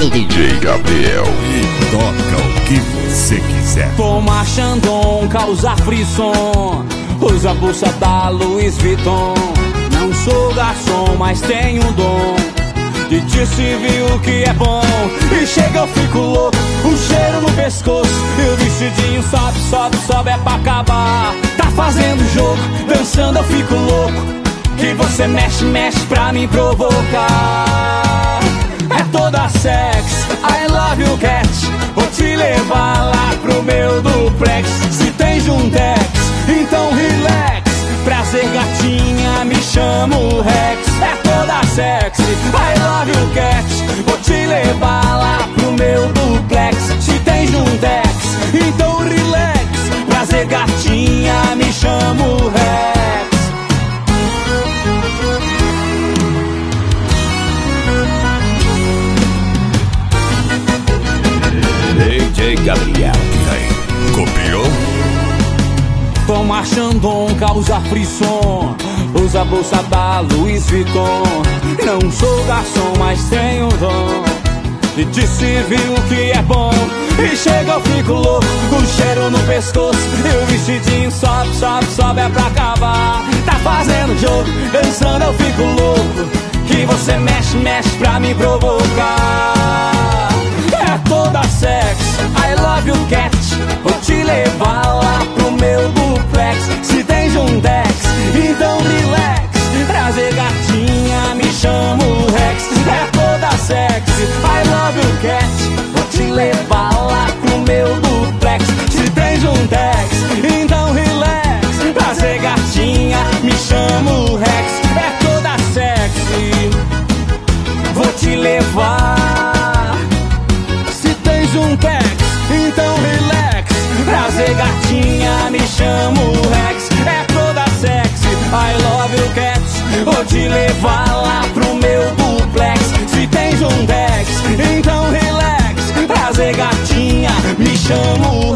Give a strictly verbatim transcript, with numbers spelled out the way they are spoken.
D J Gabriel. E toca o que você quiser. Toma Chandon, causa frisson. Usa a bolsa da Louis Vuitton. Não sou garçom, mas tenho um dom de te servir o que é bom. E chega eu fico louco, o cheiro no pescoço. E o vestidinho sobe, sobe, sobe, é pra acabar. Tá fazendo jogo, dançando eu fico louco. Que você mexe, mexe pra me provocar. É toda sex, I love you cat. Vou te levar lá pro meu duplex. Se tem Juntex, então relax. Prazer gatinha, me chamo Rex. É toda sexy, I love you cat. Vou te levar lá pro meu duplex. Se tem Juntex, então relax. Prazer gatinha, me chamo Rex. D J Gabriel. E aí, copiou? Toma Chandon, causa frisson. Usa a bolsa da Louis Vuitton. Não sou garçom, mas tenho dom de te servir o que é bom. E chega eu fico louco, o cheiro no pescoço. E o vestidinho sobe, sobe, sobe, é pra acabar. Tá fazendo jogo, dançando eu fico louco. Que você mexe, mexe pra me provocar. É toda sex, I love you cat. Vou te levar lá pro meu duplex. Se tem Juntex, então relax. Prazer gatinha, me chamo Rex. É toda sexy, I love you cat. Vou te levar lá pro meu duplex. Se tem Juntex, então relax. Prazer gatinha, me chamo Rex. É toda sexy, vou te levar. Se tem Juntex, então relax. Prazer gatinha, me chamo Rex. É toda sexy, I love you cat. Vou te levar lá pro meu duplex. Se tem Juntex, então relax. Prazer gatinha, me chamo